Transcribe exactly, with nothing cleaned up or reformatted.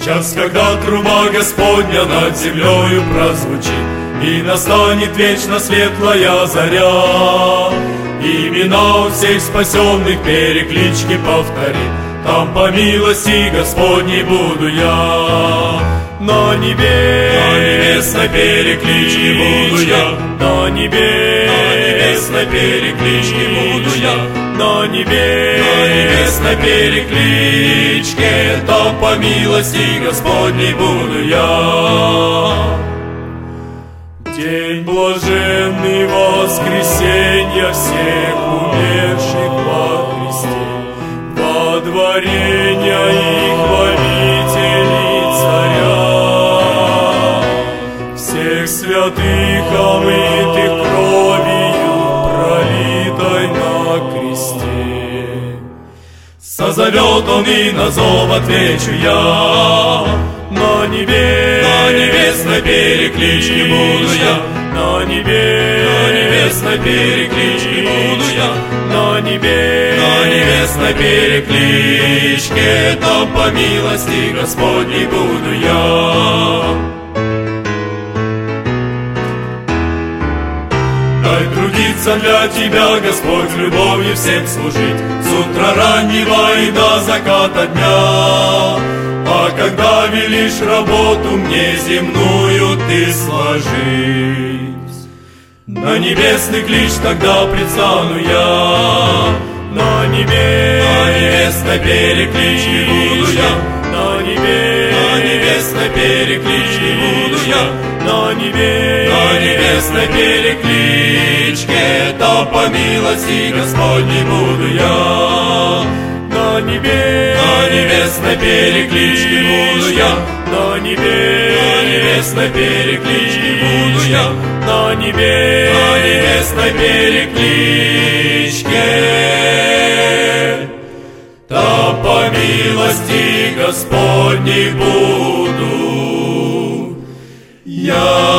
Час, когда труба Господня над землею прозвучит, и настанет вечно светлая заря. Имена у всех спасенных переклички повтори, там по милости Господней буду я. На небе, на небесной перекличке буду я, на небе, на небесной перекличке буду я, на небе, на небесной перекличке, там по милости Господней буду я. День блаженный воскресенья всех умерших во Христе, водворения и хвалителей царя, всех святых омытых кровью, пролитой на кресте. Созовет Он, и на зов отвечу я. На небе, на небесной перекличке буду я, на небе, на небесной перекличке буду я, на небе, на небесной перекличке, там по милости Господней буду я. Дай трудиться для Тебя, Господь, с любовью всем служить, с утра раннего и до заката дня. А когда велишь работу мне земную Ты сложить, на небесный клич тогда предстану я. На небе, на небесной перекличке буду я, на небе, на небесной перекличке буду я, на небе, на небесной перекличке, там по милости Господней буду я. На небе, на небесной перекличке буду я, на небе, на небесной перекличке буду я, на небе, на небесной перекличке, там по милости Господней буду я.